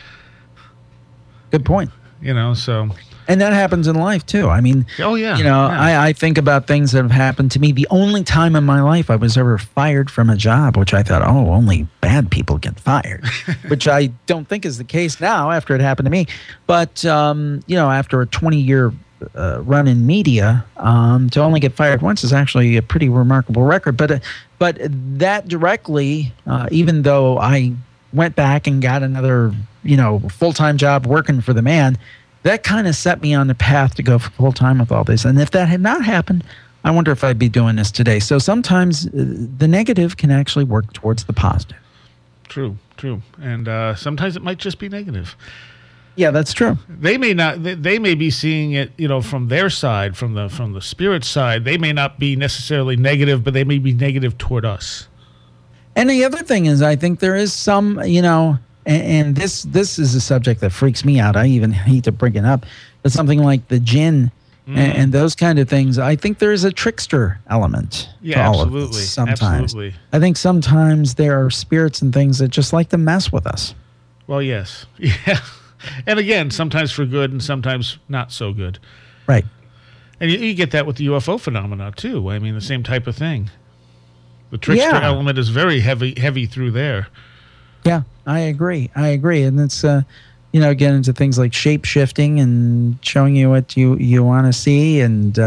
Good point. So. And that happens in life, too. I mean, oh, yeah. I think about things that have happened to me. The only time in my life I was ever fired from a job, which I thought, only bad people get fired, which I don't think is the case now after it happened to me. But, after a 20-year run in media, to only get fired once is actually a pretty remarkable record. But that directly, even though I went back and got another, full-time job working for the man, that kind of set me on the path to go full-time with all this. And if that had not happened, I wonder if I'd be doing this today. So sometimes the negative can actually work towards the positive. True. And sometimes it might just be negative. Yeah, that's true. They may not. They may be seeing it, from their side, from the spirit side. They may not be necessarily negative, but they may be negative toward us. And the other thing is, I think there is some, and this is a subject that freaks me out. I even hate to bring it up, but something like the jinn and those kind of things. I think there is a trickster element. Yeah, to all absolutely. Of this sometimes. Absolutely. I think sometimes there are spirits and things that just like to mess with us. Well, yes, yeah. And again, sometimes for good and sometimes not so good. Right. And you get that with the UFO phenomena, too. I mean, the same type of thing. The trickster element is very heavy through there. Yeah, I agree. And it's, again, into things like shape-shifting and showing you what you want to see. And,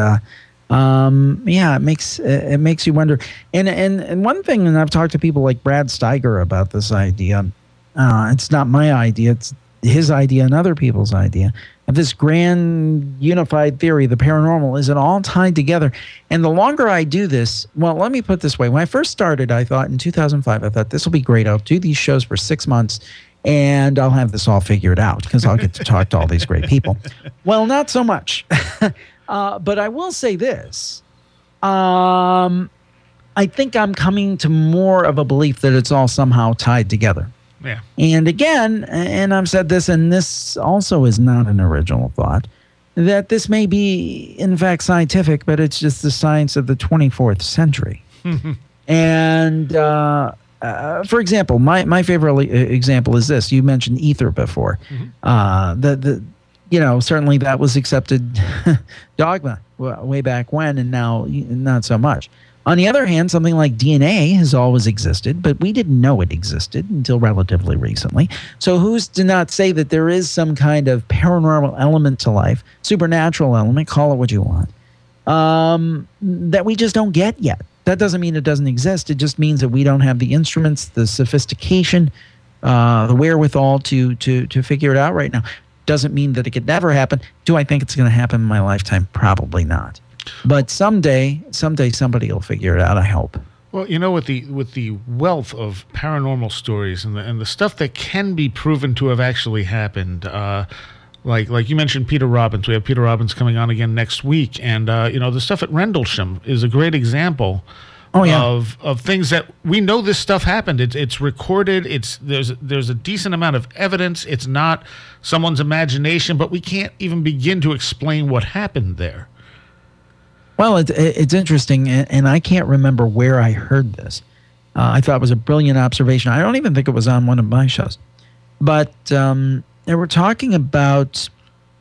it makes you wonder. And one thing, and I've talked to people like Brad Steiger about this idea. It's not my idea. It's his idea and other people's idea of this grand unified theory, the paranormal. Is it all tied together? And the longer I do this, well, let me put it this way. When I first started, I thought in 2005, I thought this will be great. I'll do these shows for 6 months and I'll have this all figured out because I'll get to talk to all these great people. Well, not so much. But I will say this. I think I'm coming to more of a belief that it's all somehow tied together. Yeah. And again, and I've said this, and this also is not an original thought, that this may be, in fact, scientific, but it's just the science of the 24th century. And, for example, my favorite example is this. You mentioned ether before. Certainly that was accepted dogma way back when, and now not so much. On the other hand, something like DNA has always existed, but we didn't know it existed until relatively recently. So who's to not say that there is some kind of paranormal element to life, supernatural element, call it what you want, that we just don't get yet? That doesn't mean it doesn't exist. It just means that we don't have the instruments, the sophistication, the wherewithal to figure it out right now. Doesn't mean that it could never happen. Do I think it's going to happen in my lifetime? Probably not. But someday somebody will figure it out, I hope. Well, with the wealth of paranormal stories and the stuff that can be proven to have actually happened, like you mentioned Peter Robbins. We have Peter Robbins coming on again next week, and the stuff at Rendlesham is a great example of things that we know this stuff happened. It's recorded. There's a decent amount of evidence. It's not someone's imagination, but we can't even begin to explain what happened there. Well, it's interesting, and I can't remember where I heard this. I thought it was a brilliant observation. I don't even think it was on one of my shows. But they were talking about,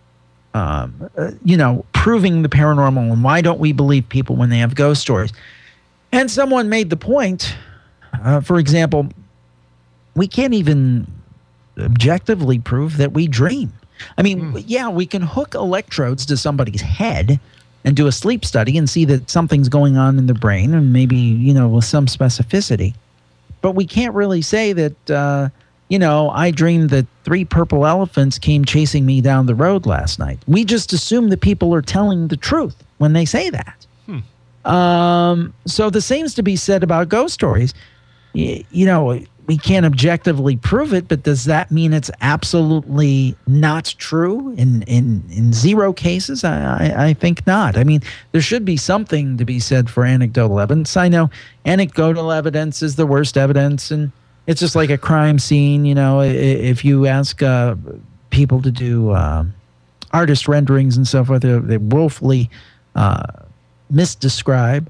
proving the paranormal and why don't we believe people when they have ghost stories. And someone made the point, for example, we can't even objectively prove that we dream. I mean, we can hook electrodes to somebody's head and do a sleep study and see that something's going on in the brain and maybe, with some specificity. But we can't really say that, I dreamed that 3 purple elephants came chasing me down the road last night. We just assume that people are telling the truth when they say that. So the same's to be said about ghost stories. We can't objectively prove it, but does that mean it's absolutely not true in 0 cases? I think not. I mean, there should be something to be said for anecdotal evidence. I know anecdotal evidence is the worst evidence, and It's just like a crime scene. If you ask people to do artist renderings and so forth, they woefully misdescribe.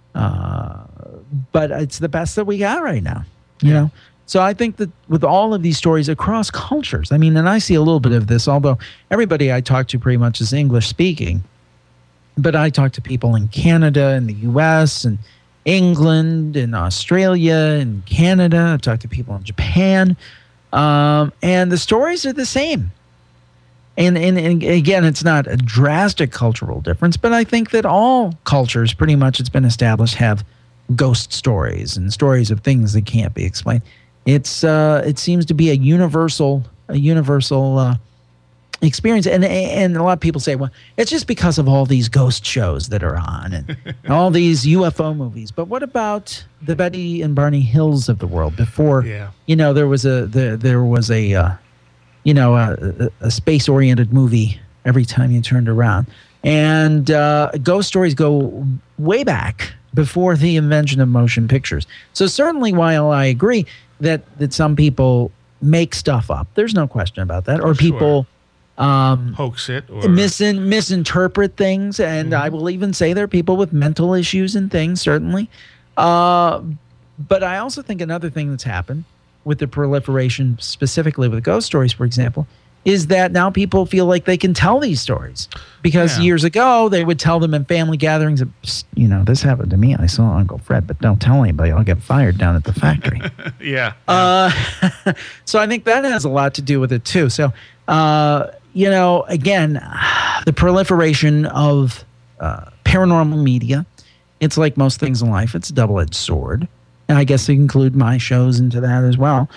But it's the best that we got right now. You know. So I think that with all of these stories across cultures, I mean, and I see a little bit of this, although everybody I talk to pretty much is English speaking, but I talk to people in Canada and the U.S. and England and Australia and Canada. I talk to people in Japan, and the stories are the same. And again, it's not a drastic cultural difference, but I think that all cultures, pretty much it's been established, have ghost stories and stories of things that can't be explained. It seems to be a universal experience, and a lot of people say, well, it's just because of all these ghost shows that are on and all these UFO movies. But what about the Betty and Barney Hills of the world? Before, there was a space-oriented movie every time you turned around, and ghost stories go way back before the invention of motion pictures. So certainly, while I agree that some people make stuff up, there's no question about that, or people hoax it or misinterpret things, and I will even say there are people with mental issues and things, certainly. But I also think another thing that's happened with the proliferation, specifically with ghost stories, for example, is that now people feel like they can tell these stories. Because years ago, they would tell them in family gatherings, this happened to me. I saw Uncle Fred, but don't tell anybody. I'll get fired down at the factory. So I think that has a lot to do with it, too. So, again, the proliferation of paranormal media, it's like most things in life. It's a double-edged sword. And I guess they include my shows into that as well.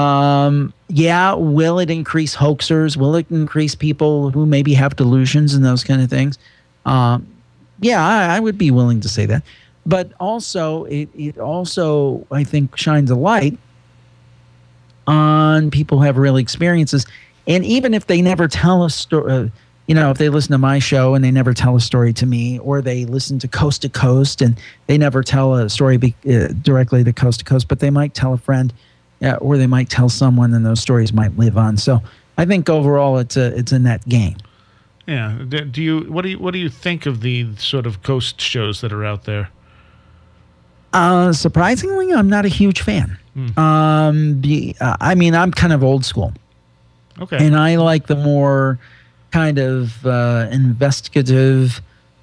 Will it increase hoaxers? Will it increase people who maybe have delusions and those kind of things? I would be willing to say that. But also, it also, I think, shines a light on people who have real experiences. And even if they never tell a story, if they listen to my show and they never tell a story to me, or they listen to Coast and they never tell a story directly to Coast, but they might tell a friend, or they might tell someone, and those stories might live on. So I think overall it's a net gain. Yeah. What do you think of the sort of ghost shows that are out there? Surprisingly, I'm not a huge fan. I'm kind of old school. Okay. And I like the more kind of investigative,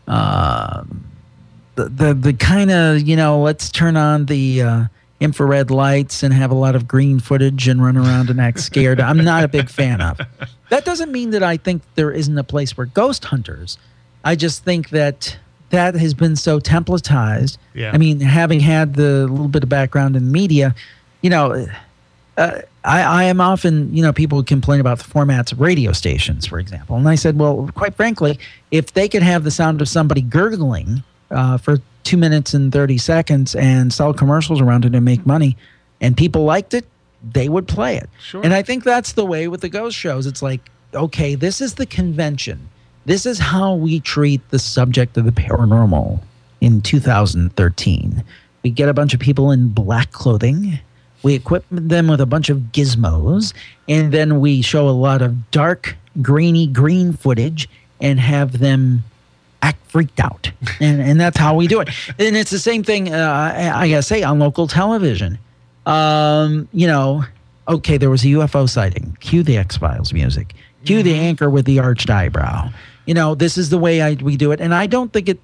the kind of, let's turn on the infrared lights and have a lot of green footage and run around and act scared. I'm not a big fan of. That doesn't mean that I think there isn't a place for ghost hunters. I just think that has been so templatized. Yeah. I mean, having had the little bit of background in media, I am often, people complain about the formats of radio stations, for example. And I said, well, quite frankly, if they could have the sound of somebody gurgling for 2 minutes and 30 seconds and sell commercials around it and make money, and people liked it, they would play it. Sure. And I think that's the way with the ghost shows. It's like, okay, this is the convention. This is how we treat the subject of the paranormal in 2013. We get a bunch of people in black clothing. We equip them with a bunch of gizmos, and then we show a lot of dark, grainy green footage and have them act freaked out. And that's how we do it. And it's the same thing, I got to say, on local television. Okay, there was a UFO sighting. Cue the X-Files music. Cue the anchor with the arched eyebrow. This is the way we do it. And I don't think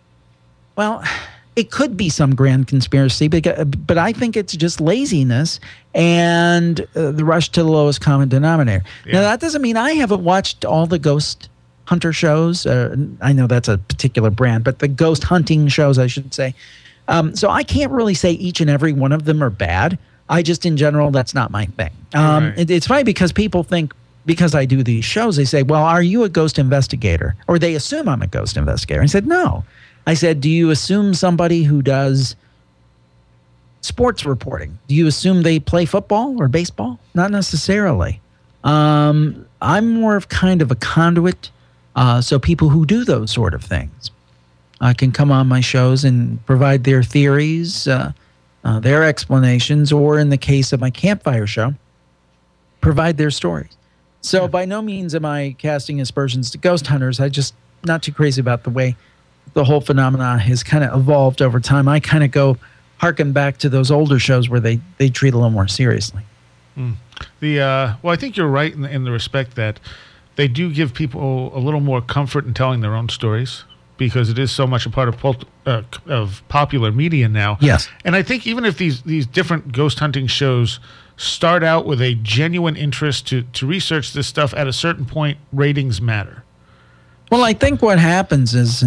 it could be some grand conspiracy, but I think it's just laziness and the rush to the lowest common denominator. Yeah. Now, that doesn't mean I haven't watched all the ghost hunter shows. I know that's a particular brand, but the ghost hunting shows, I should say. So I can't really say each and every one of them are bad. I just, in general, that's not my thing. Right. It's funny because people think, because I do these shows, they say, well, are you a ghost investigator? Or they assume I'm a ghost investigator. I said, no. I said, do you assume somebody who does sports reporting? Do you assume they play football or baseball? Not necessarily. I'm more of kind of a conduit, so people who do those sort of things can come on my shows and provide their theories their explanations, or in the case of my campfire show, provide their stories. So by no means am I casting aspersions to ghost hunters. I just not too crazy about the way the whole phenomena has kind of evolved over time. I kind of go harken back to those older shows where they treat it a little more seriously. Well, I think you're right in the respect that they do give people a little more comfort in telling their own stories, because it is so much a part of popular media now. Yes. And I think even if these different ghost hunting shows start out with a genuine interest to research this stuff, at a certain point, ratings matter. Well, I think what happens is,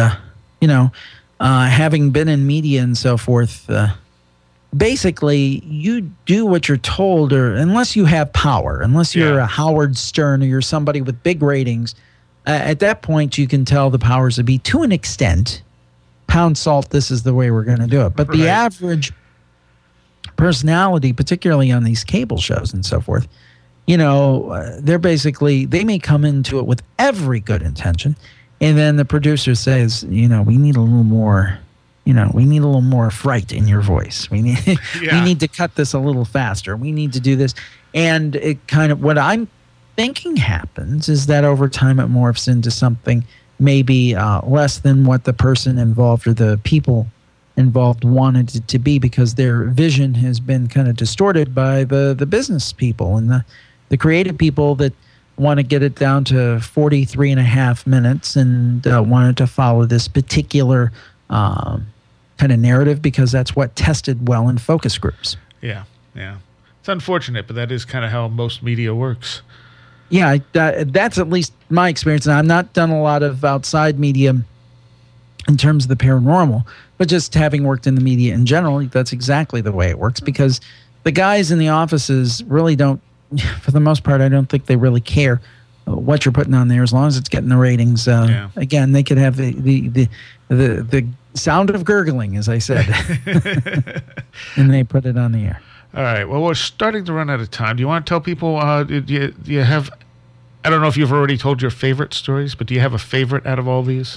having been in media and so forth, basically you do what you're told, or unless you have power, unless you're a Howard Stern or you're somebody with big ratings, at that point you can tell the powers that be to an extent, pound salt, this is the way we're going to do it. But the average personality, particularly on these cable shows and so forth, they're basically, they may come into it with every good intention, and then the producer says, we need a little more, we need a little more fright in your voice. We need we need to cut this a little faster. We need to do this. And it kind of, what I'm thinking happens is that over time it morphs into something maybe less than what the person involved or the people involved wanted it to be, because their vision has been kind of distorted by the business people and the creative people that want to get it down to 43 and a half minutes and wanted to follow this particular kind of narrative because that's what tested well in focus groups. Yeah. It's unfortunate, but that is kind of how most media works. Yeah, that's at least my experience. And I've not done a lot of outside media in terms of the paranormal, but just having worked in the media in general, that's exactly the way it works, because the guys in the offices really don't, for the most part, I don't think they really care what you're putting on there as long as it's getting the ratings. Again, they could have the sound of gurgling, as I said, and they put it on the air. All right. Well, we're starting to run out of time. Do you want to tell people, do you have, I don't know if you've already told your favorite stories, but do you have a favorite out of all these?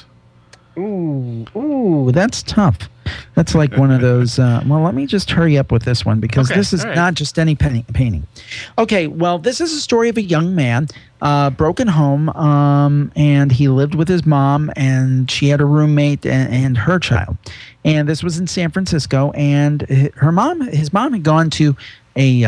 Ooh, that's tough. That's like one of those, well, let me just hurry up with this one, because this is not just any painting. Okay, well, this is a story of a young man, broken home, and he lived with his mom, and she had a roommate and her child. And this was in San Francisco, and his mom had gone to a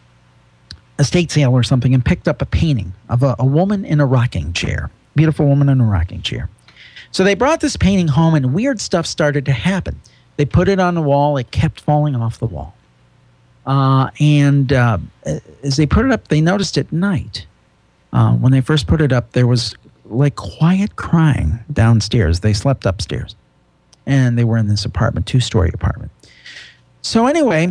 estate sale or something and picked up a painting of a woman in a rocking chair, beautiful woman in a rocking chair. So they brought this painting home, and weird stuff started to happen. They put it on the wall. It kept falling off the wall. And as they put it up, they noticed at night, when they first put it up, there was like quiet crying downstairs. They slept upstairs, and they were in this apartment, 2-story apartment. So anyway,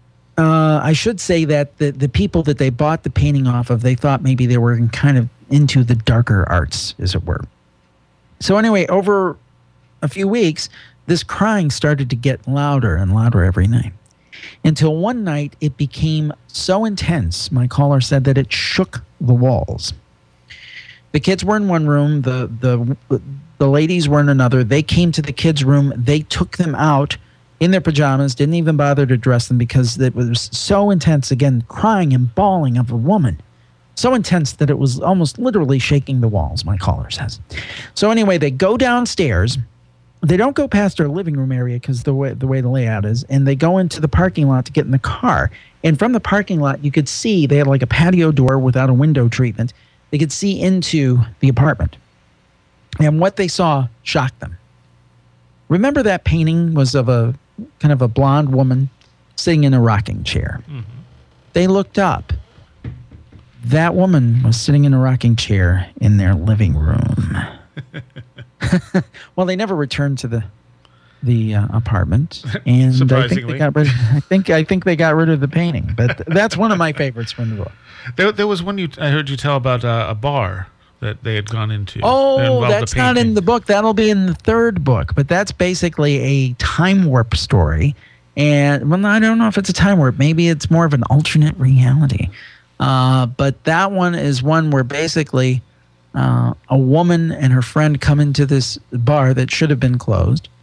I should say that the people that they bought the painting off of, they thought maybe they were kind of into the darker arts, as it were. So anyway, over a few weeks, this crying started to get louder and louder every night, until one night it became so intense, my caller said, that it shook the walls. The kids were in one room, the ladies were in another. They came to the kids' room. They took them out in their pajamas, didn't even bother to dress them, because it was so intense, again, crying and bawling of a woman. So intense that it was almost literally shaking the walls, my caller says. So anyway, they go downstairs. They don't go past our living room area because the way the layout is, and they go into the parking lot to get in the car. And from the parking lot, you could see they had like a patio door without a window treatment. They could see into the apartment. And what they saw shocked them. Remember that painting was of a kind of a blonde woman sitting in a rocking chair. Mm-hmm. They looked up. That woman was sitting in a rocking chair in their living room. Well, they never returned to the apartment, and surprisingly, I think they got rid of the painting. But that's one of my favorites from the book. There was one I heard you tell about a bar that they had gone into. Oh, that's not in the book. That'll be in the third book. But that's basically a time warp story. And well, I don't know if it's a time warp. Maybe it's more of an alternate reality. But that one is one where basically a woman and her friend come into this bar that should have been closed.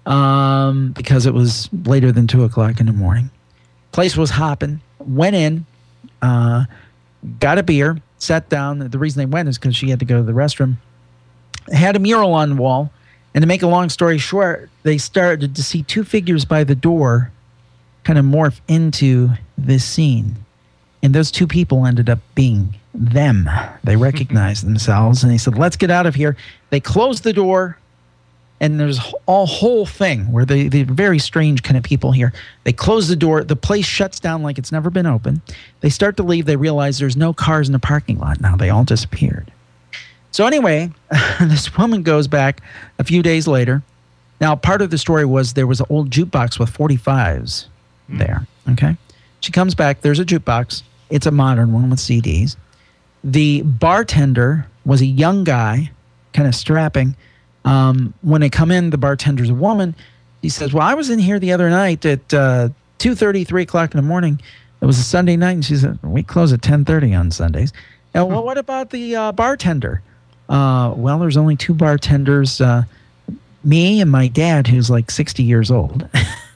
because it was later than 2 o'clock in the morning. Place was hopping. Went in, got a beer, sat down. The reason they went is because she had to go to the restroom. Had a mural on the wall. And to make a long story short, they started to see two figures by the door kind of morph into this scene. And those two people ended up being them. They recognized themselves, and they said, let's get out of here. They closed the door, and there's a whole thing where they're very strange kind of people here. They close the door. The place shuts down like it's never been open. They start to leave. They realize there's no cars in the parking lot now. They all disappeared. So anyway, this woman goes back a few days later. Now, part of the story was there was an old jukebox with 45s there, okay? She comes back. There's a jukebox. It's a modern one with CDs. The bartender was a young guy, kind of strapping. When they come in, the bartender's a woman. He says, well, I was in here the other night at 2:30, 3 o'clock in the morning. It was a Sunday night. And she said, we close at 10:30 on Sundays. And well, what about the bartender? Well, there's only two bartenders, me and my dad, who's like 60 years old.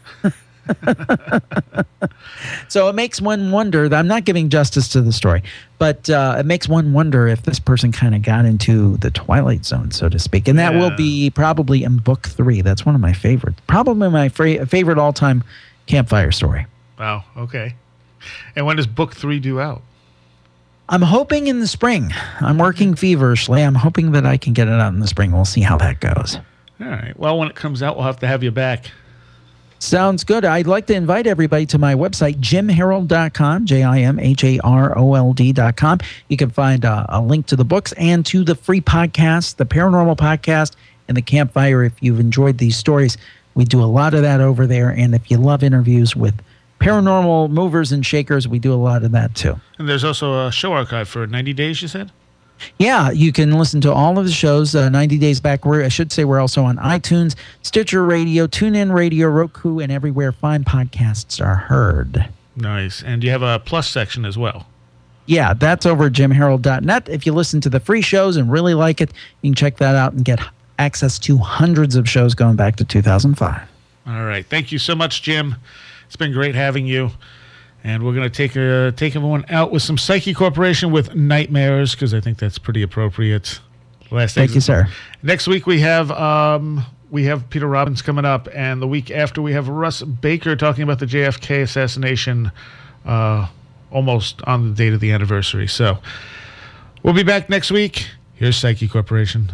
So it makes one wonder. I'm not giving justice to the story, but it makes one wonder if this person kind of got into the Twilight Zone, so to speak. And that will be probably in book 3. That's one of my favorites. Probably my favorite all-time campfire story. Wow. Okay. And when does book 3 due out? I'm hoping in the spring. I'm working feverishly. I'm hoping that I can get it out in the spring. We'll see how that goes. All right. Well, when it comes out, we'll have to have you back. Sounds good. I'd like to invite everybody to my website, jimharold.com, JIMHAROLD.com. You can find a link to the books and to the free podcast, the Paranormal Podcast, and the Campfire. If you've enjoyed these stories, we do a lot of that over there. And if you love interviews with paranormal movers and shakers, we do a lot of that too. And there's also a show archive for 90 days, you said? Yeah, you can listen to all of the shows 90 days back. I should say we're also on iTunes, Stitcher Radio, TuneIn Radio, Roku, and everywhere fine podcasts are heard. Nice. And you have a plus section as well. Yeah, that's over at jimharold.net. If you listen to the free shows and really like it, you can check that out and get access to hundreds of shows going back to 2005. All right. Thank you so much, Jim. It's been great having you. And we're going to take everyone out with some Psyche Corporation with Nightmares, because I think that's pretty appropriate. Thank you, sir. Next week we have Peter Robbins coming up, and the week after we have Russ Baker talking about the JFK assassination, almost on the date of the anniversary. So we'll be back next week. Here's Psyche Corporation.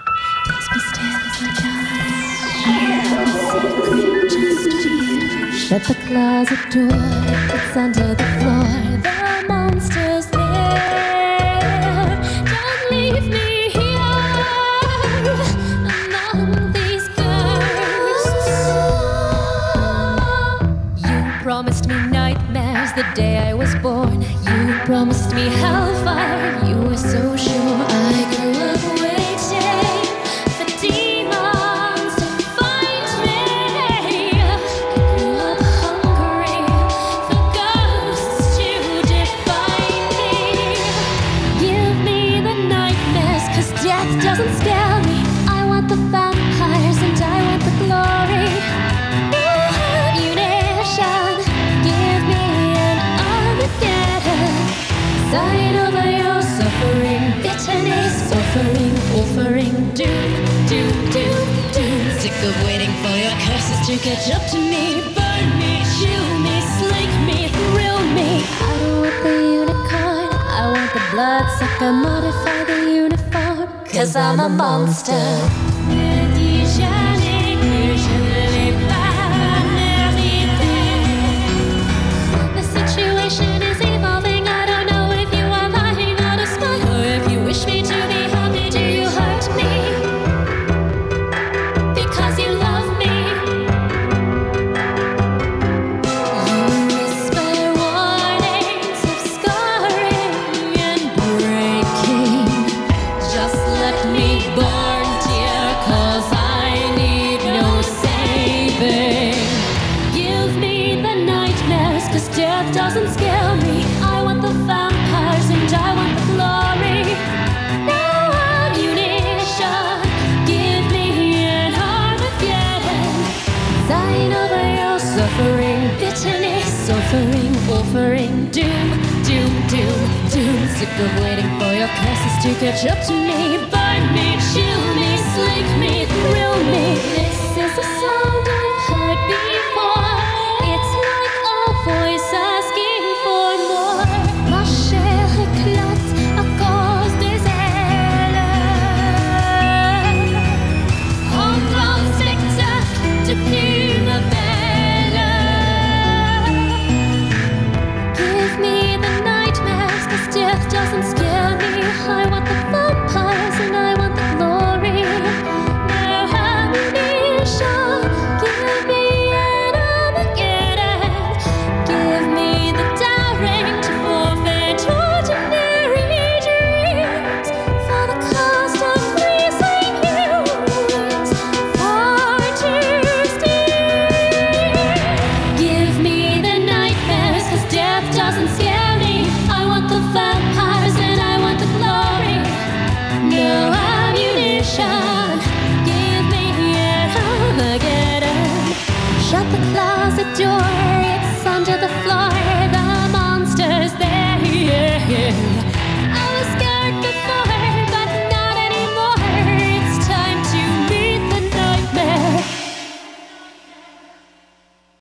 Shut the closet door, it's under the floor, the monster's there. Don't leave me here among these ghosts. You promised me nightmares the day I was born. You promised me hellfire, you were so sure. I grew up waiting for demons to find me. Doesn't scare me. I want the vampires and I want the glory. Ammunition, give me an Armageddon. Sign over your suffering, bitterness, offering doom, doom, doom, doom. Sick of waiting for your curses to catch up to me. Burn me, chew me, slake me, thrill me. I don't want the unicorn, I want the bloodsucker. Modify the uniform, 'cause I'm a monster. The situation is evolving. I don't know if you are lying on a spot or if you wish me to be happy. Do you hurt me because you love me? You whisper warnings of scarring and breaking. Just let me burn, dear, 'cause I need no saving. Give me the nightmares, 'cause death doesn't scare me. I want the vampires and I want the glory. No ammunition, give me an Armageddon. offering doom, doom, doom, doom. Sick of waiting for your curses to catch up to me. Burn me, chill me, slake me, thrill me.